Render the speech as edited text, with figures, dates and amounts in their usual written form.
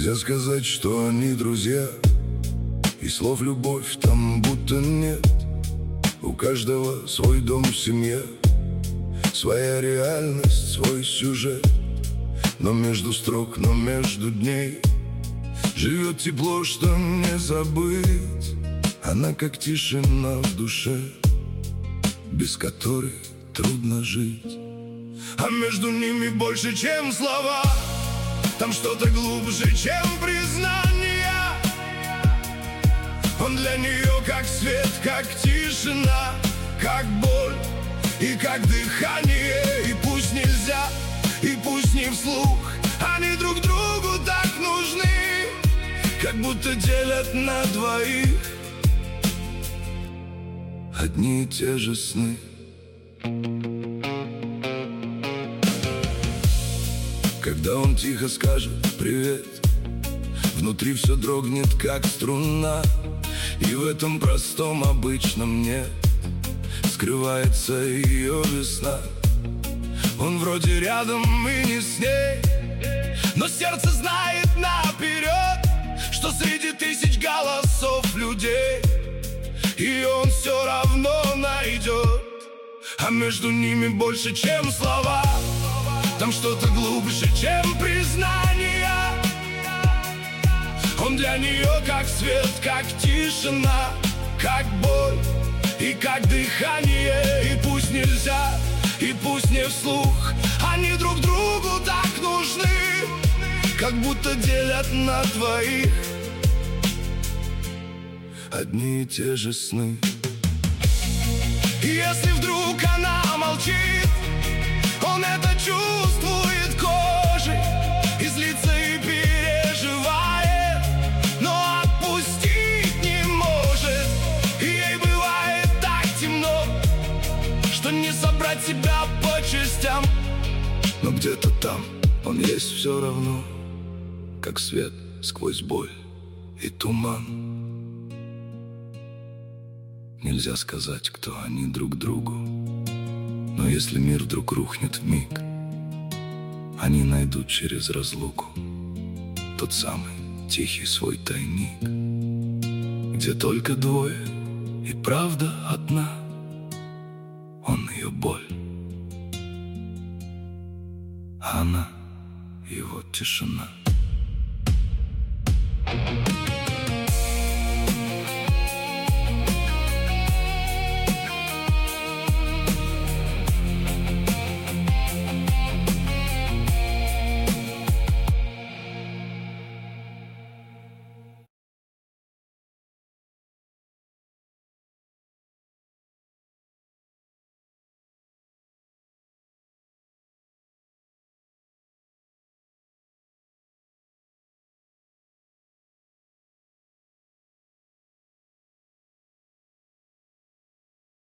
Нельзя сказать, что они друзья, и слов любовь там будто нет. У каждого свой дом, семья, своя реальность, свой сюжет. Но между строк, но между дней живет тепло, что не забыть. Она как тишина в душе, без которой трудно жить. А между ними больше, чем слова, там что-то глубже, чем признание. Он для нее как свет, как тишина, как боль и как дыхание. И пусть нельзя, и пусть не вслух, они друг другу так нужны, как будто делят на двоих одни и те же сны. Когда он тихо скажет «привет», внутри все дрогнет, как струна. И в этом простом обычном нет скрывается ее весна. Он вроде рядом и не с ней, но сердце знает наперед, что среди тысяч голосов людей и он все равно найдет. А между ними больше, чем слова, там что-то глубже, чем признание. Он для нее как свет, как тишина, как боль и как дыхание. И пусть нельзя, и пусть не вслух, они друг другу так нужны, как будто делят на двоих одни и те же сны. И если вдруг она молчит, он это чувствует кожей и злится, и переживает, но отпустить не может. И ей бывает так темно, что не собрать себя по частям. Но где-то там он есть все равно, как свет сквозь боль и туман. Нельзя сказать, кто они друг другу, но если мир вдруг рухнет вмиг, они найдут через разлуку тот самый тихий свой тайник, где только двое и правда одна, он ее боль, а она его тишина.